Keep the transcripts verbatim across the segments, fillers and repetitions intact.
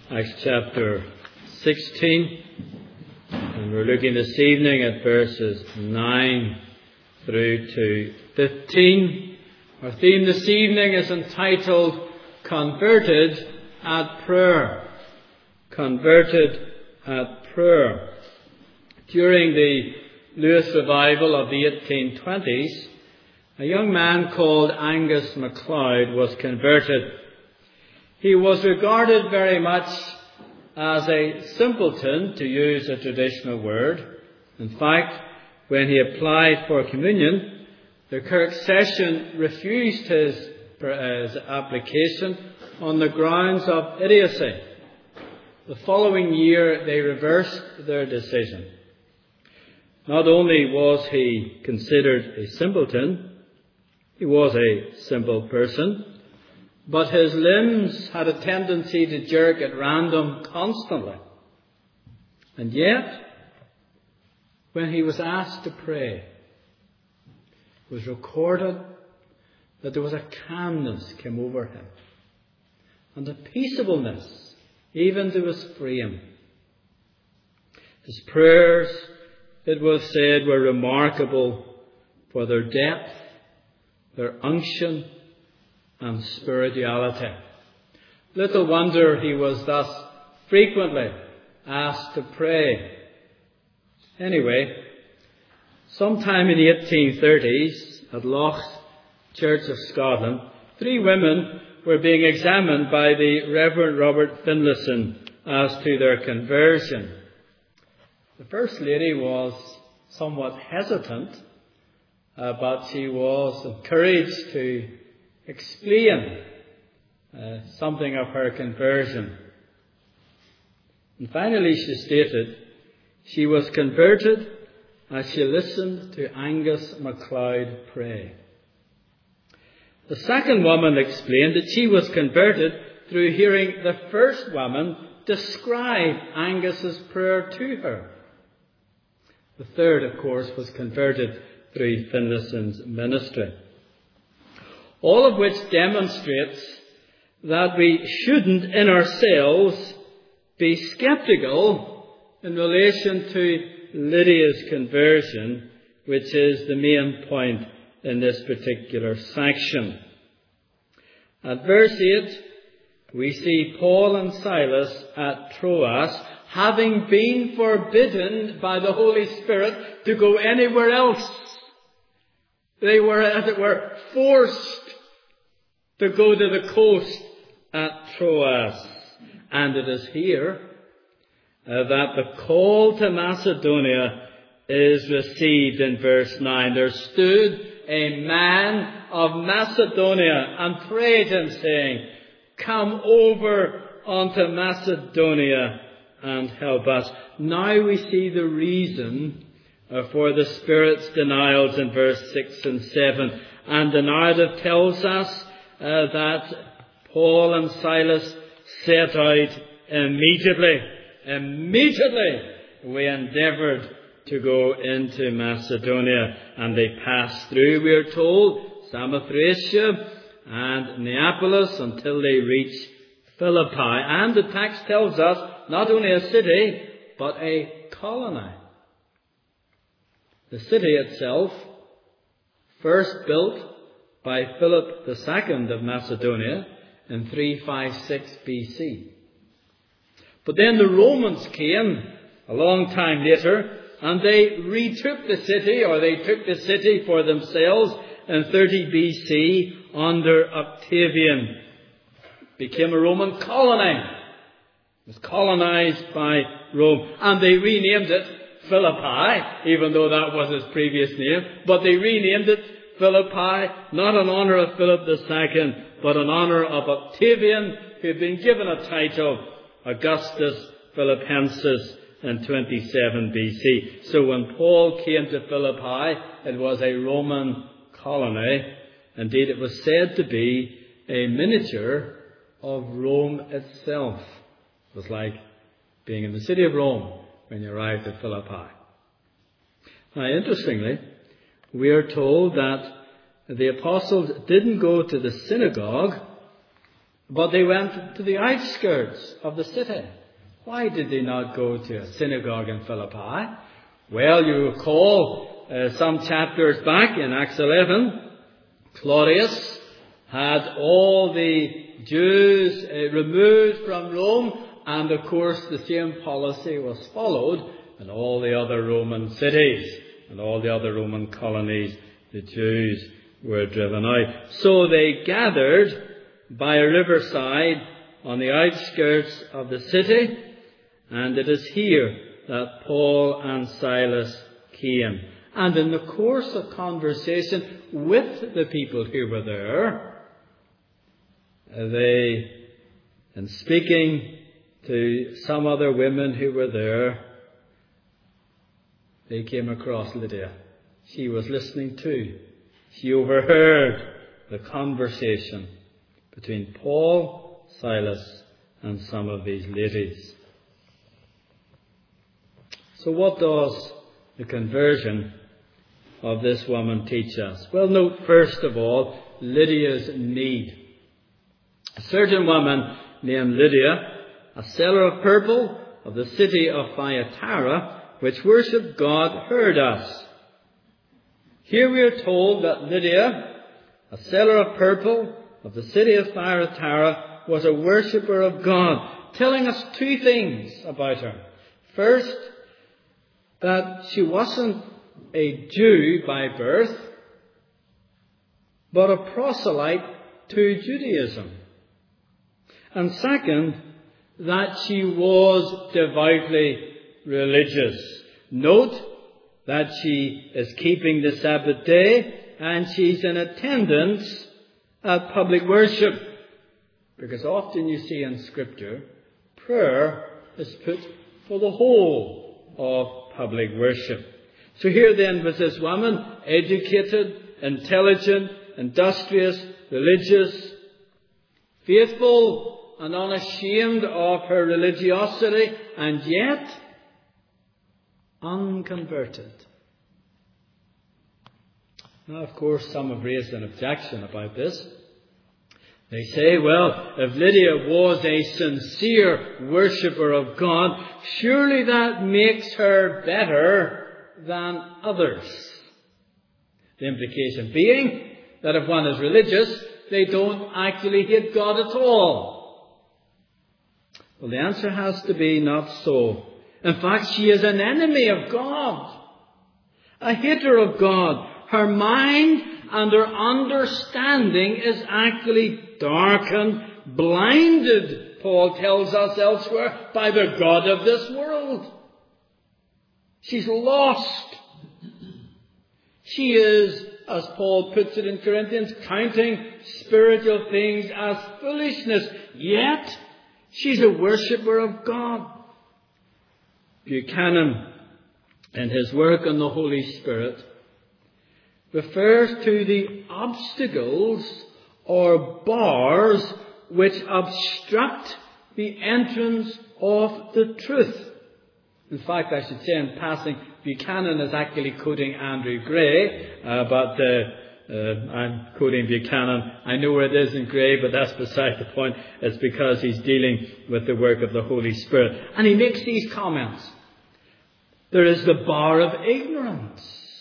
Acts chapter sixteen, and we're looking this evening at verses nine through to fifteen. Our theme this evening is entitled Converted at Prayer. Converted at Prayer. During the Lewis revival of the eighteen twenties, a young man called Angus MacLeod was converted. He was regarded very much as a simpleton, to use a traditional word. In fact, when he applied for communion, the Kirk session refused his, his application on the grounds of idiocy. The following year, they reversed their decision. Not only was he considered a simpleton, he was a simple person, but his limbs had a tendency to jerk at random constantly. And yet, when he was asked to pray, it was recorded that there was a calmness came over him, and a peaceableness even to his frame. His prayers, it was said, were remarkable for their depth, their unction, and spirituality. Little wonder he was thus frequently asked to pray. Anyway, sometime in the eighteen thirties, at Loch, Church of Scotland, three women were being examined by the Reverend Robert Finlayson as to their conversion. The First Lady was somewhat hesitant, uh, but she was encouraged to explain uh, something of her conversion. And finally she stated she was converted as she listened to Angus MacLeod pray. The second woman explained that she was converted through hearing the first woman describe Angus's prayer to her. The third, of course, was converted through Finlayson's ministry. All of which demonstrates that we shouldn't in ourselves be sceptical in relation to Lydia's conversion, which is the main point in this particular section. At verse eight, we see Paul and Silas at Troas, having been forbidden by the Holy Spirit to go anywhere else. They were, as it were, forced to go to the coast at Troas. And it is here uh, that the call to Macedonia is received in verse nine. There stood a man of Macedonia and prayed him, saying, "Come over unto Macedonia and help us." Now we see the reason uh, for the Spirit's denials in verse six and seven. And the narrative tells us Uh, that Paul and Silas set out immediately. Immediately we endeavoured to go into Macedonia, and they passed through, we are told, Samothracia and Neapolis until they reached Philippi. And the text tells us not only a city, but a colony. The city itself, first built by Philip the Second of Macedonia in three fifty-six B C. But then the Romans came a long time later, and they retook the city, or they took the city for themselves in thirty B C under Octavian. It became a Roman colony. It was colonized by Rome, and they renamed it Philippi, even though that was its previous name, but they renamed it Philippi, not in honour of Philip the Second, but in honour of Octavian, who had been given a title, Augustus Philippensis, in twenty-seven B C. So when Paul came to Philippi, it was a Roman colony. Indeed, it was said to be a miniature of Rome itself. It was like being in the city of Rome when you arrived at Philippi. Now, interestingly, we are told that the apostles didn't go to the synagogue But they went to the outskirts of the city. Why did they not go to a synagogue in Philippi? Well, you recall uh, some chapters back in Acts eleven, Claudius had all the Jews uh, removed from Rome, and of course the same policy was followed in all the other Roman cities and all the other Roman colonies. The Jews were driven out. So they gathered by a riverside on the outskirts of the city, and it is here that Paul and Silas came. And in the course of conversation with the people who were there, they, in speaking to some other women who were there, they came across Lydia. She was listening too. She overheard the conversation between Paul, Silas, and some of these ladies. So what does the conversion of this woman teach us? Well, note first of all Lydia's need. A certain woman named Lydia, a seller of purple of the city of Thyatira, which worshipped God, heard us. Here we are told that Lydia, a seller of purple of the city of Thyatira, was a worshipper of God, telling us two things about her. First, that she wasn't a Jew by birth, but a proselyte to Judaism. And second, that she was devoutly religious. Note that she is keeping the Sabbath day and she's in attendance at public worship. Because often you see in Scripture, prayer is put for the whole of public worship. So here then was this woman, educated, intelligent, industrious, religious, faithful and unashamed of her religiosity, and yet unconverted. Now, of course, some have raised an objection about this. They say, well, if Lydia was a sincere worshipper of God, surely that makes her better than others. The implication being that if one is religious, they don't actually hate God at all. Well, the answer has to be not so. In fact, she is an enemy of God, a hater of God. Her mind and her understanding is actually darkened, blinded, Paul tells us elsewhere, by the god of this world. She's lost. She is, as Paul puts it in Corinthians, counting spiritual things as foolishness. Yet, she's a worshipper of God. Buchanan, in his work on the Holy Spirit, refers to the obstacles or bars which obstruct the entrance of the truth. In fact, I should say in passing, Buchanan is actually quoting Andrew Gray, uh, but uh, uh, I'm quoting Buchanan. I know where it is in Gray, but that's beside the point. It's because he's dealing with the work of the Holy Spirit. And he makes these comments. There is the bar of ignorance.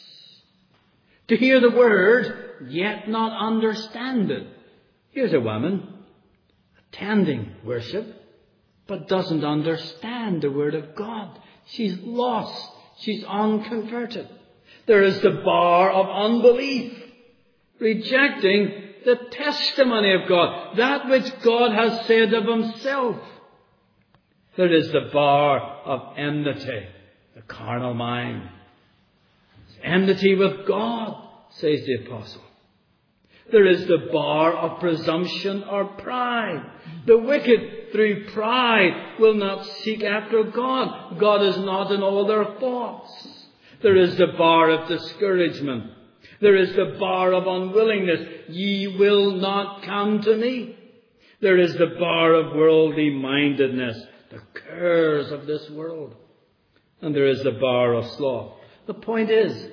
To hear the word, yet not understand it. Here's a woman attending worship, but doesn't understand the word of God. She's lost. She's unconverted. There is the bar of unbelief, rejecting the testimony of God, that which God has said of himself. There is the bar of enmity, the carnal mind. It's enmity with God, says the apostle. There is the bar of presumption or pride. The wicked, through pride, will not seek after God. God is not in all their thoughts. There is the bar of discouragement. There is the bar of unwillingness. Ye will not come to me. There is the bar of worldly mindedness, the cares of this world. And there is the bar of sloth. The point is,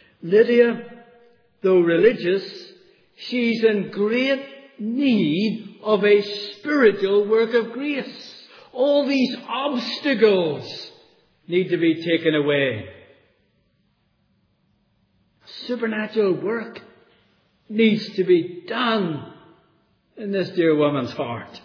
Lydia, though religious, she's in great need of a spiritual work of grace. All these obstacles need to be taken away. Supernatural work needs to be done in this dear woman's heart.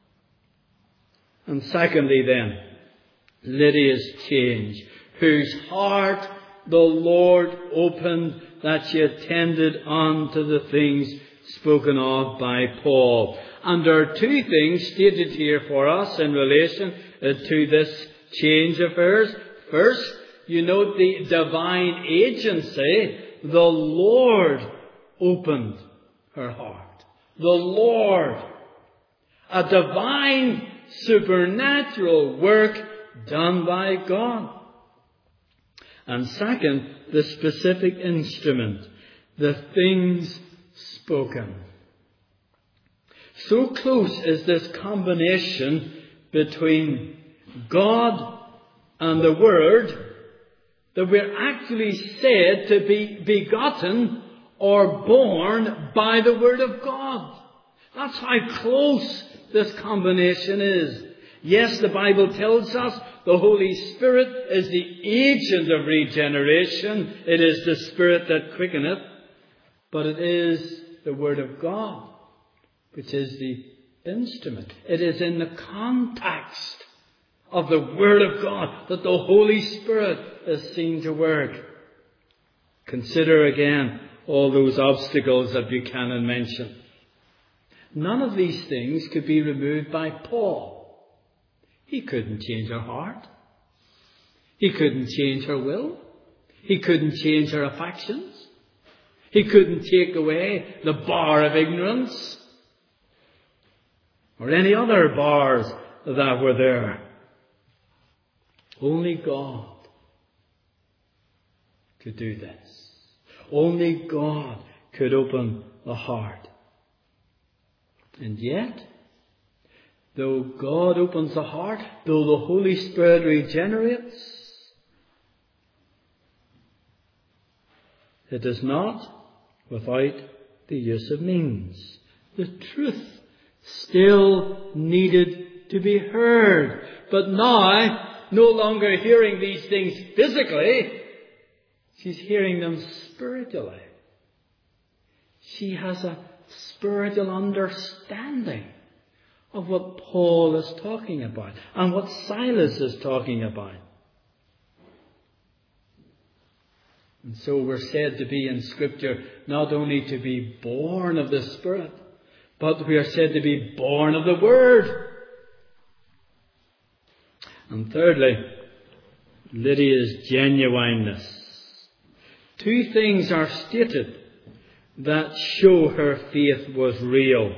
And secondly then, Lydia's change, whose heart the Lord opened, that she attended on to the things spoken of by Paul. And there are two things stated here for us in relation to this change of hers. First, you note the divine agency. The Lord opened her heart. The Lord. A divine supernatural work done by God. And second, the specific instrument, the things spoken. So close is this combination between God and the Word that we're actually said to be begotten or born by the Word of God. That's how close this combination is. Yes, the Bible tells us the Holy Spirit is the agent of regeneration. It is the Spirit that quickeneth. But it is the Word of God which is the instrument. It is in the context of the Word of God that the Holy Spirit is seen to work. Consider again all those obstacles that Buchanan mentioned. None of these things could be removed by Paul. He couldn't change her heart. He couldn't change her will. He couldn't change her affections. He couldn't take away the bar of ignorance or any other bars that were there. Only God could do this. Only God could open the heart. And yet, though God opens the heart, though the Holy Spirit regenerates, it is not without the use of means. The truth still needed to be heard. But now, no longer hearing these things physically, she's hearing them spiritually. She has a spiritual understanding of what Paul is talking about and what Silas is talking about. And so we're said to be in Scripture not only to be born of the Spirit, but we are said to be born of the Word. And thirdly, Lydia's genuineness. Two things are stated that show her faith was real.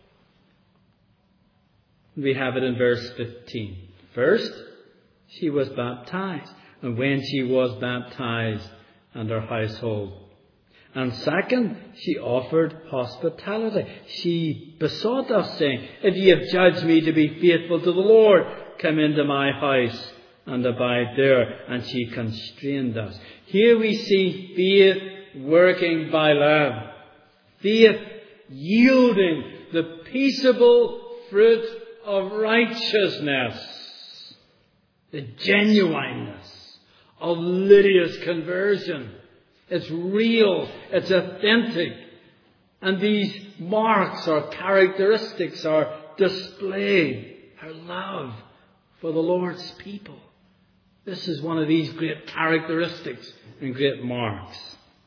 We have it in verse fifteen. First, she was baptized, and when she was baptized, and her household. And second, she offered hospitality. She besought us, saying, if ye have judged me to be faithful to the Lord, come into my house and abide there. And she constrained us. Here we see faith working by love. Faith yielding the peaceable fruit of righteousness. The genuineness of Lydia's conversion. It's real. It's authentic. And these marks or characteristics are displayed. Her love for the Lord's people. This is one of these great characteristics and great marks.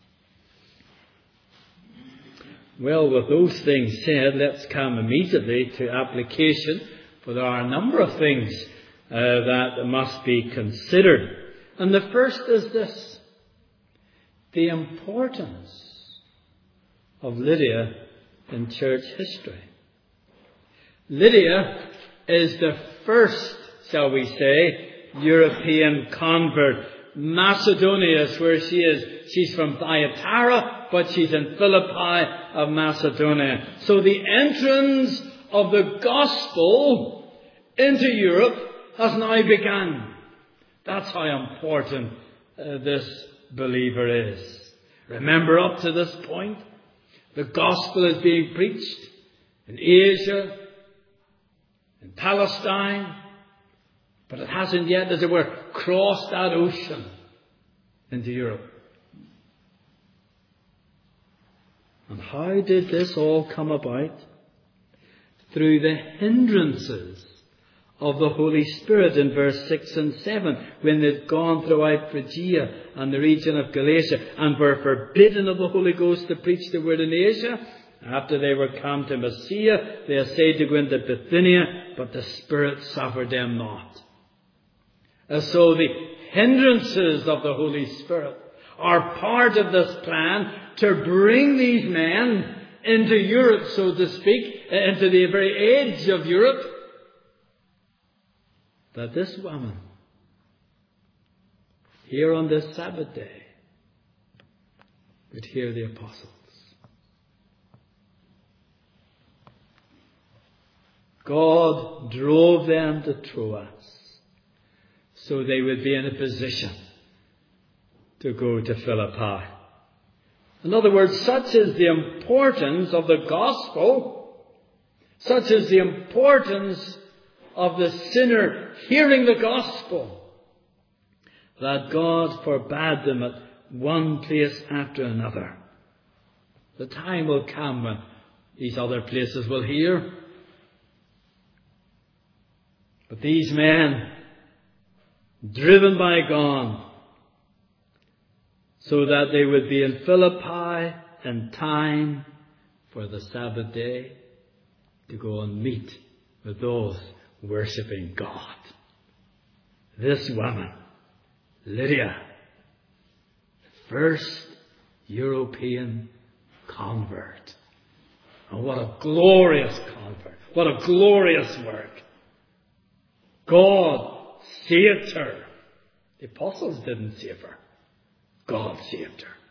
Well, with those things said, let's come immediately to application. For there are a number of things uh, that must be considered. And the first is this. The importance of Lydia in church history. Lydia is the first, shall we say, European convert. Macedonia is where she is. She's from Thyatira, but she's in Philippi of Macedonia. So the entrance of the gospel into Europe has now begun. That's how important uh, this believer is. Remember, up to this point, the gospel is being preached in Asia, in Palestine, but it hasn't yet, as it were, crossed that ocean into Europe. And how did this all come about? Through the hindrances of the Holy Spirit in verse six and seven, when they'd gone throughout Phrygia and the region of Galatia and were forbidden of the Holy Ghost to preach the word in Asia. After they were come to Mysia, they essayed to go into Bithynia, but the Spirit suffered them not. And so the hindrances of the Holy Spirit are part of this plan to bring these men into Europe, so to speak, into the very edge of Europe, that this woman, here on this Sabbath day, would hear the apostles. God drove them to Troas so they would be in a position to go to Philippi. In other words, such is the importance of the gospel, such is the importance of the sinner hearing the gospel, that God forbade them at one place after another. The time will come when these other places will hear. But these men, driven by God, so that they would be in Philippi in time for the Sabbath day to go and meet with those worshipping God. This woman, Lydia, the first European convert. And what a glorious convert. What a glorious work. God saved her. The apostles didn't save her. God saved her.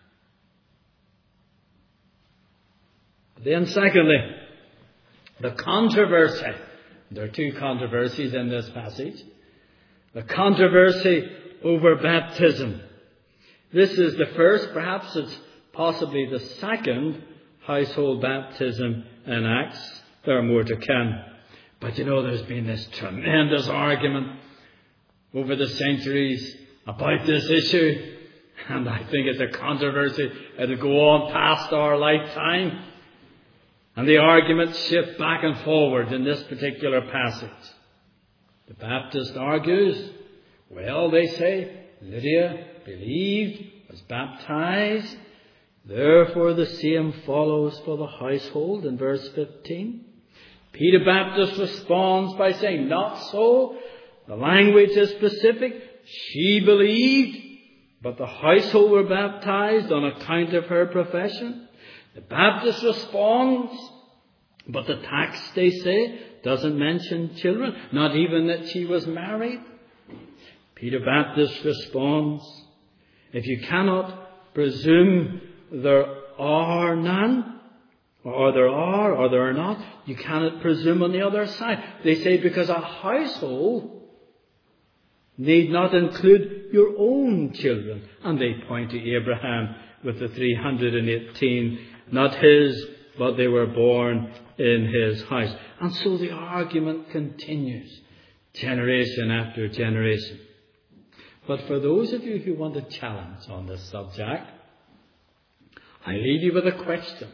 Then secondly, the controversy. There are two controversies in this passage. The controversy over baptism. This is the first, perhaps it's possibly the second, household baptism in Acts. There are more to come. But you know, there's been this tremendous argument over the centuries about this issue. And I think it's a controversy that'll go on past our lifetime. And the arguments shift back and forward in this particular passage. The Baptist argues, well, they say, Lydia believed, was baptized, therefore the same follows for the household in verse fifteen. Peter Baptist responds by saying, not so. The language is specific. She believed, but the household were baptized on account of her profession. The Baptist responds, but the text, they say, doesn't mention children, not even that she was married. Peter Baptist responds, if you cannot presume there are none, or there are, or there are not, you cannot presume on the other side. They say because a household need not include your own children. And they point to Abraham with the three hundred eighteen, not his, but they were born in his house. And so the argument continues, generation after generation. But for those of you who want a challenge on this subject, I leave you with a question.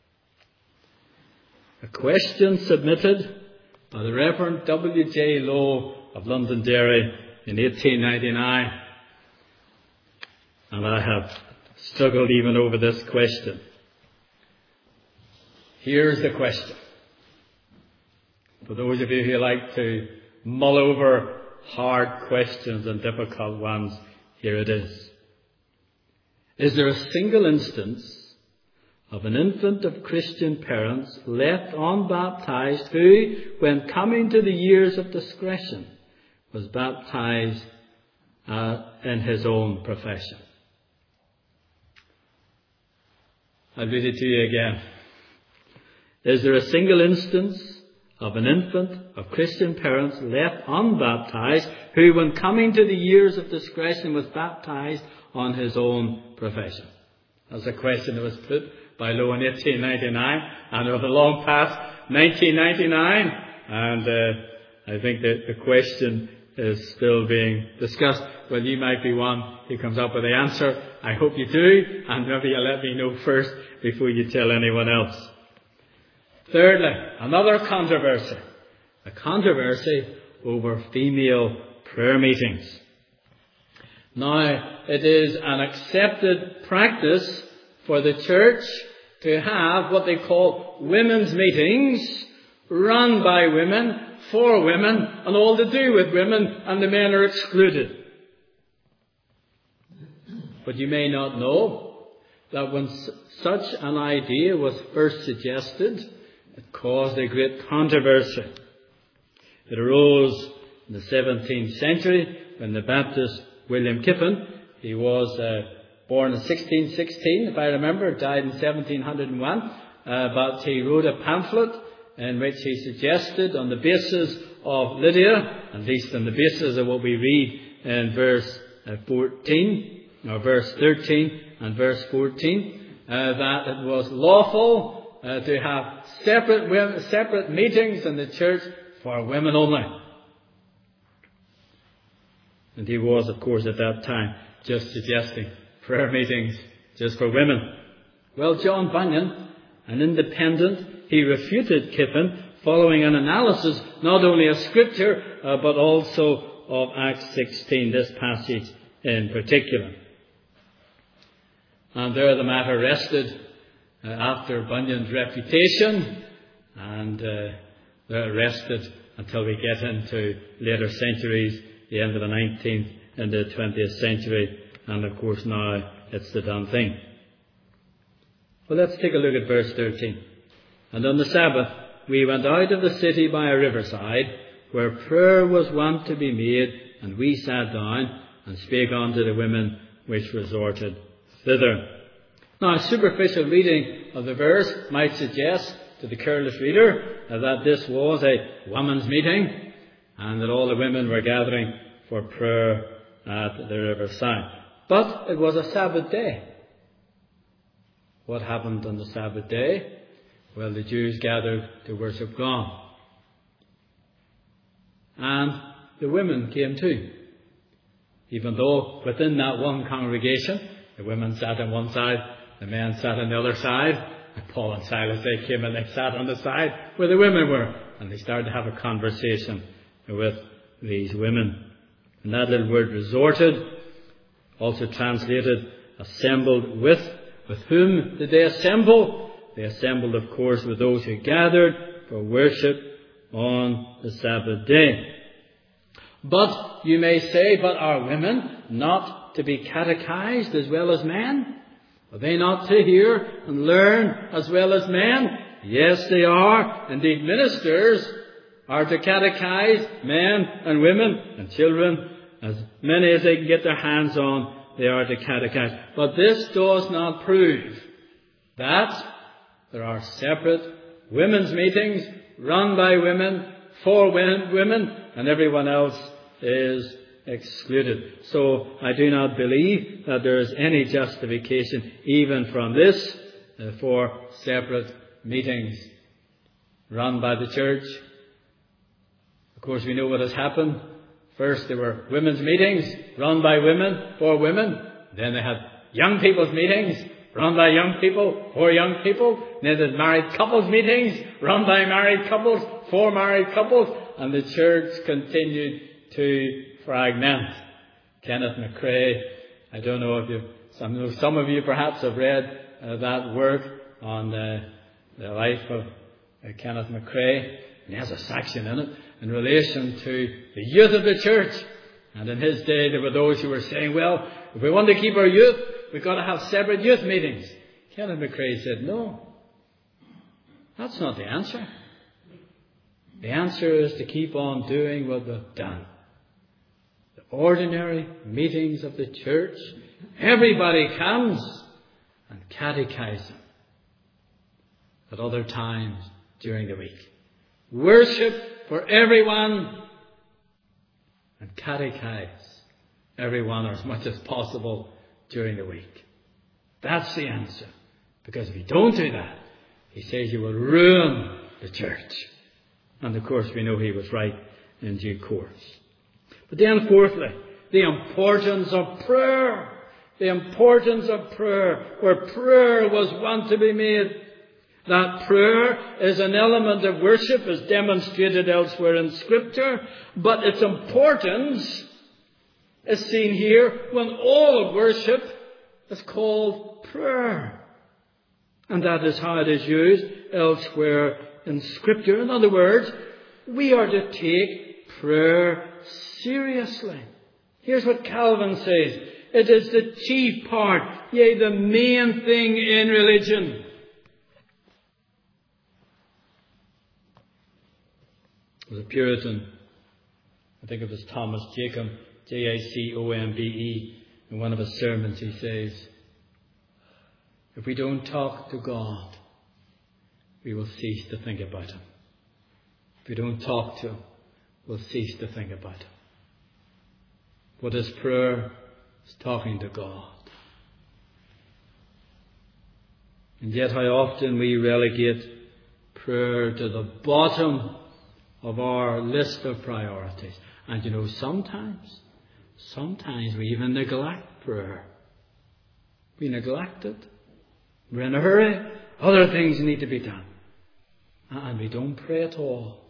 A question submitted by the Reverend W J Lowe of Londonderry in eighteen ninety-nine. And I have struggled even over this question. Here's the question. For those of you who like to mull over hard questions and difficult ones, here it is. Is there a single instance of an infant of Christian parents left unbaptized who, when coming to the years of discretion, was baptized uh, in his own profession? I'll read it to you again. Is there a single instance of an infant of Christian parents left unbaptized who, when coming to the years of discretion, was baptized on his own profession? That's a question that was put by law in eighteen ninety-nine, and it was long past nineteen ninety-nine, and uh, I think that the question is still being discussed. Well, you might be one who comes up with the answer. I hope you do, and maybe you'll let me know first before you tell anyone else. Thirdly, another controversy. A controversy over female prayer meetings. Now, it is an accepted practice for the church to have what they call women's meetings, run by women, for women, and all to do with women, and the men are excluded. But you may not know that when such an idea was first suggested, it caused a great controversy. It arose in the seventeenth century when the Baptist William Kippen, he was uh, born in sixteen sixteen, if I remember, died in seventeen oh one, uh, but he wrote a pamphlet in which he suggested, on the basis of Lydia, at least on the basis of what we read in verse uh, fourteen, or verse thirteen and verse fourteen, uh, that it was lawful uh, to have separate women, separate meetings in the church for women only. And he was, of course, at that time just suggesting prayer meetings just for women. Well, John Bunyan, an independent, he refuted Kippen following an analysis not only of Scripture uh, but also of Acts sixteen, this passage in particular. And there the matter rested uh, after Bunyan's refutation, and uh, there it rested until we get into later centuries, the end of the nineteenth and the twentieth century, and of course now it's the done thing. Well, let's take a look at verse thirteen. And on the Sabbath we went out of the city by a riverside, where prayer was wont to be made, and we sat down and spake unto the women which resorted thither. Now, a superficial reading of the verse might suggest to the careless reader uh, that this was a women's meeting, and that all the women were gathering for prayer at the riverside. But it was a Sabbath day. What happened on the Sabbath day? Well, the Jews gathered to worship God. And the women came too. Even though within that one congregation, the women sat on one side, the men sat on the other side. And Paul and Silas, they came and they sat on the side where the women were. And they started to have a conversation with these women. And that little word resorted, also translated assembled with. With whom did they assemble? They assembled, of course, with those who gathered for worship on the Sabbath day. But you may say, but are women not to be catechized as well as men? Are they not to hear and learn as well as men? Yes, they are. Indeed, ministers are to catechize men and women and children, as many as they can get their hands on, they are to catechize. But this does not prove that there are separate women's meetings run by women, for women, and everyone else is excluded. So I do not believe that there is any justification even from this uh, for separate meetings run by the church. Of course, we know what has happened. First, there were women's meetings run by women, for women. Then they had young people's meetings run by young people, for young people. Then there's married couples meetings run by married couples, for married couples. And the church continued to fragment. Kenneth McCrae, I don't know if you've, some, some of you perhaps have read uh, that work on uh, the life of uh, Kenneth McCrae. And he has a section in it in relation to the youth of the church. And in his day there were those who were saying, well, if we want to keep our youth, we've got to have separate youth meetings. Kenneth McCrae said, no, that's not the answer. The answer is to keep on doing what we've done. The ordinary meetings of the church, everybody comes and catechizes them at other times during the week. Worship for everyone and catechize everyone, or as much as possible, during the week. That's the answer. Because if you don't do that, he says you will ruin the church. And of course we know he was right in due course. But then fourthly, the importance of prayer. The importance of prayer, where prayer was one to be made. That prayer is an element of worship as demonstrated elsewhere in Scripture, but its importance is seen here when all of worship is called prayer. And that is how it is used elsewhere in Scripture. In other words, we are to take prayer seriously. Here's what Calvin says. It is the chief part, yea, the main thing in religion. There was a Puritan, I think it was Thomas Jacob, J A C O M B E, in one of his sermons he says, if we don't talk to God, we will cease to think about Him. If we don't talk to Him, we'll cease to think about Him. What is prayer? It's talking to God. And yet how often we relegate prayer to the bottom of our list of priorities. And you know, sometimes, sometimes we even neglect prayer. We neglect it. We're in a hurry. Other things need to be done. And we don't pray at all.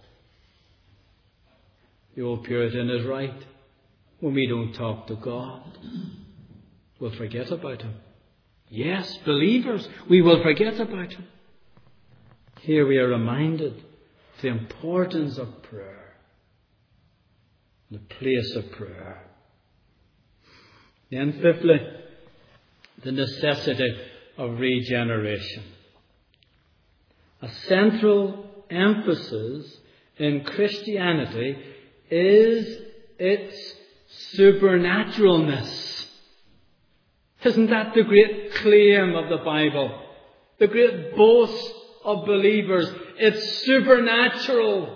The old Puritan is right. When we don't talk to God, we'll forget about Him. Yes, believers, we will forget about Him. Here we are reminded of the importance of prayer, the place of prayer. Then fifthly, the necessity of regeneration. A central emphasis in Christianity is its supernaturalness. Isn't that the great claim of the Bible? The great boast of believers. It's supernatural.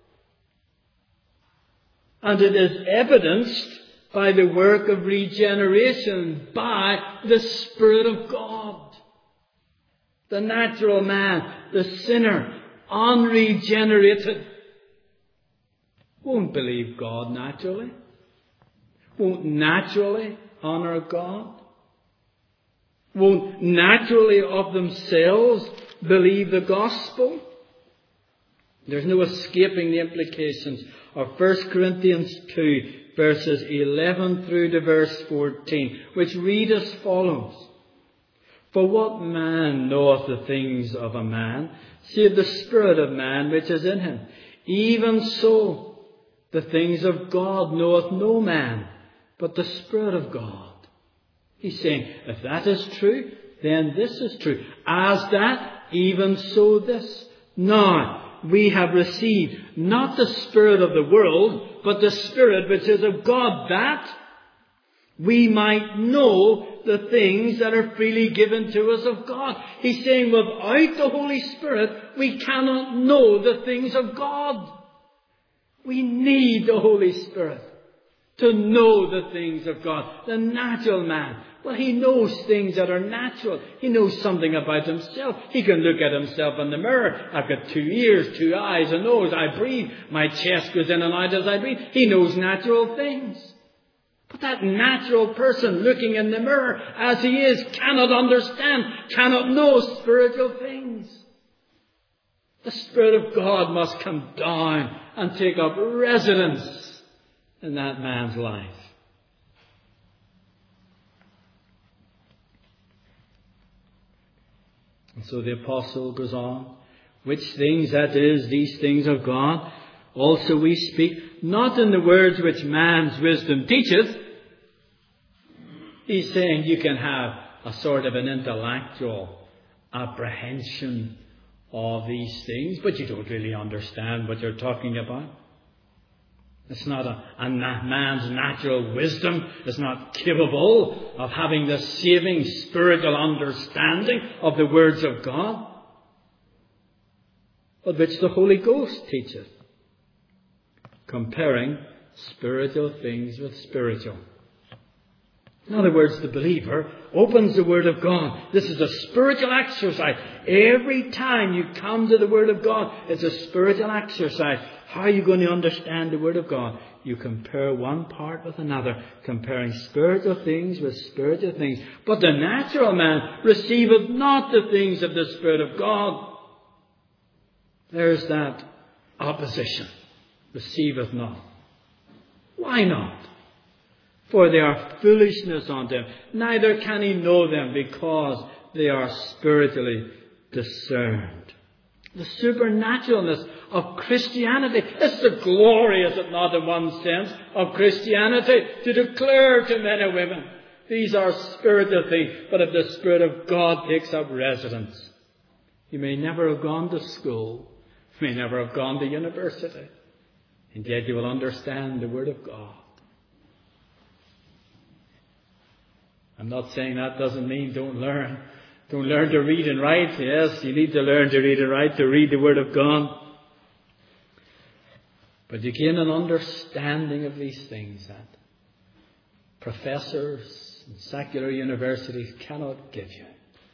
And it is evidenced by the work of regeneration, by the Spirit of God. The natural man, the sinner, unregenerated, won't believe God naturally. Won't naturally honour God. Won't naturally of themselves believe the gospel. There's no escaping the implications of First Corinthians two, verses eleven through to verse fourteen, which read as follows. For what man knoweth the things of a man, save the spirit of man which is in him? Even so, the things of God knoweth no man, but the Spirit of God. He's saying, if that is true, then this is true. As that, even so this. Now, we have received not the spirit of the world, but the Spirit which is of God, that we might know the things that are freely given to us of God. He's saying, without the Holy Spirit, we cannot know the things of God. We need the Holy Spirit to know the things of God. The natural man, well, he knows things that are natural. He knows something about himself. He can look at himself in the mirror. I've got two ears, two eyes, a nose. I breathe. My chest goes in and out as I breathe. He knows natural things. But that natural person looking in the mirror as he is cannot understand, cannot know spiritual things. The Spirit of God must come down and take up residence in that man's life. And so the apostle goes on, which things that is, these things of God, also we speak, not in the words which man's wisdom teacheth. He's saying you can have a sort of an intellectual apprehension of these things, but you don't really understand what you're talking about. It's not a, a man's natural wisdom is not capable of having the saving spiritual understanding of the words of God, but which the Holy Ghost teacheth, comparing spiritual things with spiritual. In other words, the believer opens the Word of God. This is a spiritual exercise. Every time you come to the Word of God, it's a spiritual exercise. How are you going to understand the Word of God? You compare one part with another, comparing spiritual things with spiritual things. But the natural man receiveth not the things of the Spirit of God. There's that opposition. Receiveth not. Why not? For they are foolishness unto him. Neither can he know them, because they are spiritually discerned. The supernaturalness of Christianity. It's the glory, is it not, in one sense, of Christianity, to declare to men and women, these are spiritual things, but if the Spirit of God takes up residence, you may never have gone to school, you may never have gone to university, and yet you will understand the Word of God. I'm not saying that doesn't mean don't learn. Don't learn to read and write. Yes, you need to learn to read and write, to read the Word of God. But you gain an understanding of these things that professors and secular universities cannot give you.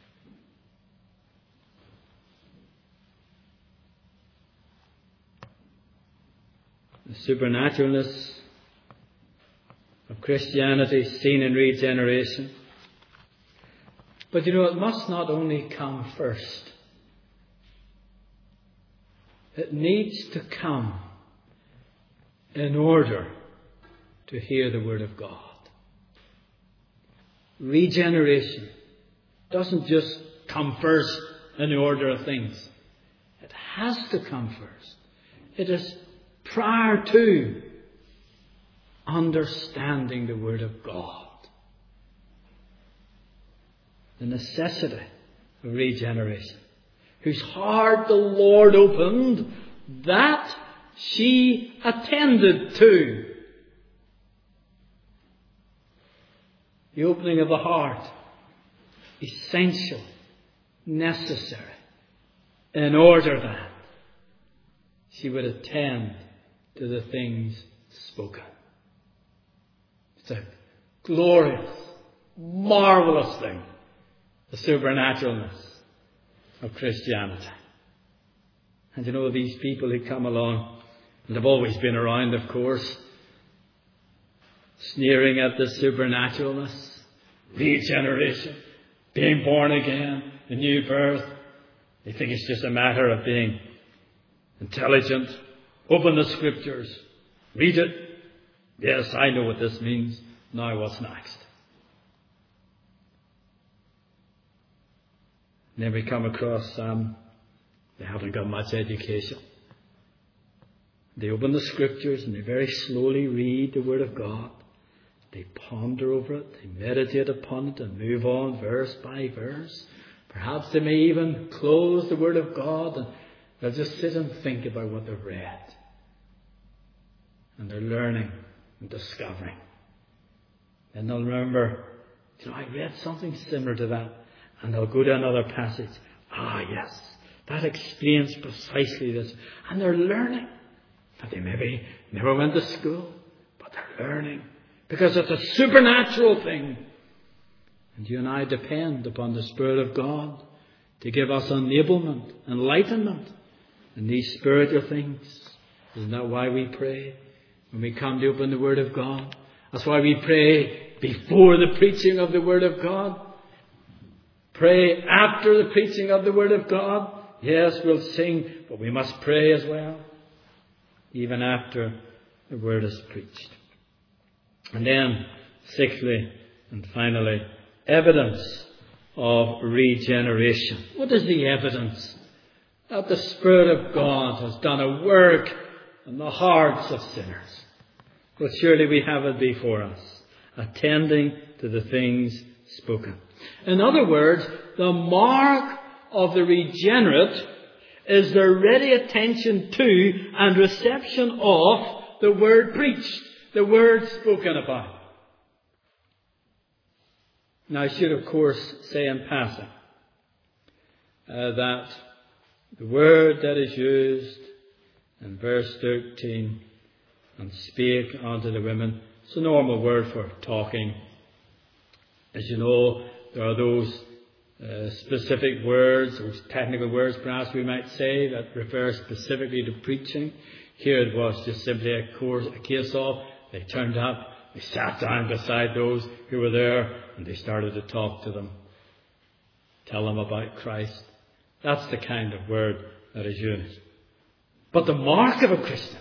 The supernaturalness of Christianity seen in regeneration. But you know, it must not only come first. It needs to come in order to hear the Word of God. Regeneration doesn't just come first in the order of things. It has to come first. It is prior to understanding the Word of God. The necessity of regeneration. Whose heart the Lord opened, that she attended to. The opening of the heart, essential, necessary, in order that she would attend to the things spoken. It's a glorious, marvelous thing, the supernaturalness of Christianity. And you know, these people who come along, and they've always been around, of course, sneering at the supernaturalness, regeneration, being born again, the new birth. They think it's just a matter of being intelligent, open the Scriptures, read it. Yes, I know what this means. Now what's next? And then we come across um, they haven't got much education. They open the Scriptures and they very slowly read the Word of God. They ponder over it, they meditate upon it and move on verse by verse. Perhaps they may even close the Word of God and they'll just sit and think about what they've read. And they're learning and discovering. And they'll remember, you know, I read something similar to that. And they'll go to another passage. Ah, yes, that explains precisely this. And they're learning. And they maybe never went to school, but they're learning. Because it's a supernatural thing. And you and I depend upon the Spirit of God to give us enablement, enlightenment in these spiritual things. Isn't that why we pray when we come to open the Word of God? That's why we pray before the preaching of the Word of God. Pray after the preaching of the Word of God. Yes, we'll sing, but we must pray as well, even after the Word is preached. And then, sixthly and finally, evidence of regeneration. What is the evidence that the Spirit of God has done a work in the hearts of sinners? Well, surely we have it before us, attending to the things spoken. In other words, the mark of the regenerate is their ready attention to and reception of the word preached, the word spoken about. Now, I should, of course, say in passing uh, that the word that is used in verse thirteen, and spake unto the women, it's a normal word for talking, As you know, there are those uh, specific words, those technical words perhaps we might say, that refer specifically to preaching. Here it was just simply a, course, a case of they turned up, they sat down beside those who were there, and they started to talk to them, tell them about Christ. That's the kind of word that is used. But the mark of a Christian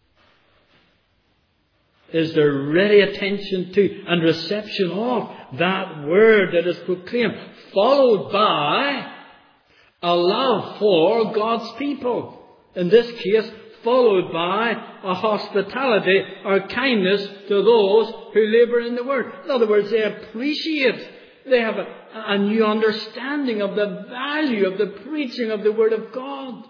is their ready attention to and reception of that word that is proclaimed, followed by a love for God's people. In this case, followed by a hospitality or kindness to those who labour in the word. In other words, they appreciate, they have a, a new understanding of the value of the preaching of the word of God.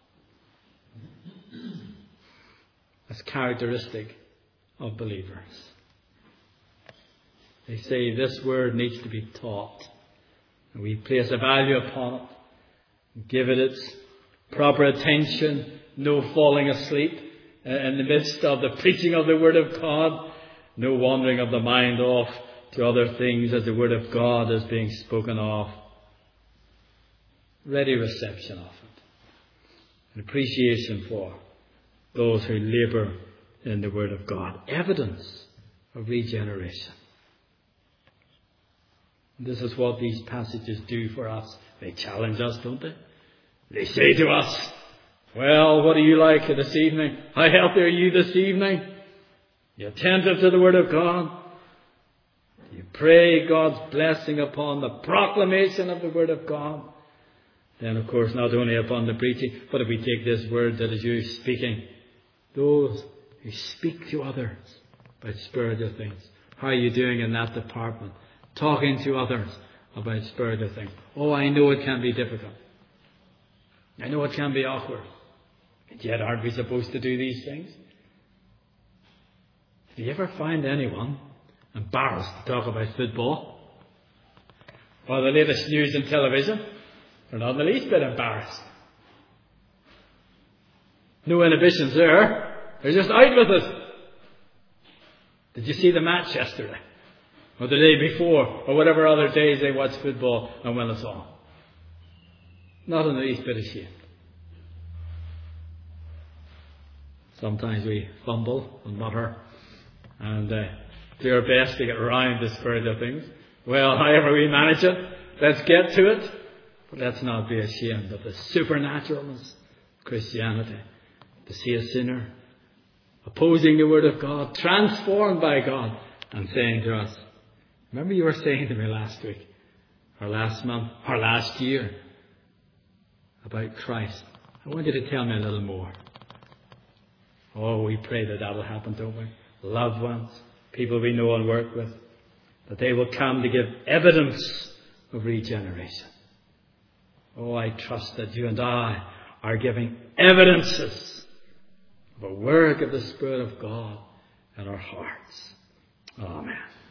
That's characteristic of believers. They say this word needs to be taught. And we place a value upon it. Give it its proper attention. No falling asleep in the midst of the preaching of the word of God. No wandering of the mind off to other things as the word of God is being spoken of. Ready reception of it. An appreciation for those who labour in the word of God. Evidence of regeneration. This is what these passages do for us. They challenge us, don't they? They say to us, well, what are you like this evening? How healthy are you this evening? You attentive to the word of God? You pray God's blessing upon the proclamation of the word of God? Then, of course, not only upon the preaching, but if we take this word that is used, speaking, those who speak to others about spiritual things. How are you doing in that department? Talking to others about spiritual things. Oh, I know it can be difficult. I know it can be awkward. And yet, aren't we supposed to do these things? Do you ever find anyone embarrassed to talk about football? Or the latest news on television? They're not in the least bit embarrassed. No inhibitions there. They're just out with it. Did you see the match yesterday? Or the day before? Or whatever other days they watch football and when it's on? Not in the least bit ashamed. Sometimes we fumble and mutter and uh, do our best to get around the spirit of things. Well, however we manage it, let's get to it. But let's not be ashamed of the supernaturalness of Christianity. To see a sinner opposing the word of God, transformed by God, and saying to us, remember you were saying to me last week, or last month, or last year, about Christ. I want you to tell me a little more. Oh, we pray that that will happen, don't we? Loved ones, people we know and work with, that they will come to give evidence of regeneration. Oh, I trust that you and I are giving evidences of a work of the Spirit of God in our hearts. Amen.